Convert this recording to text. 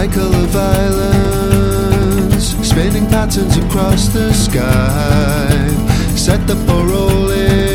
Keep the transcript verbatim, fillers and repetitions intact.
cycle of violence, spinning patterns across the sky, set the ball rolling.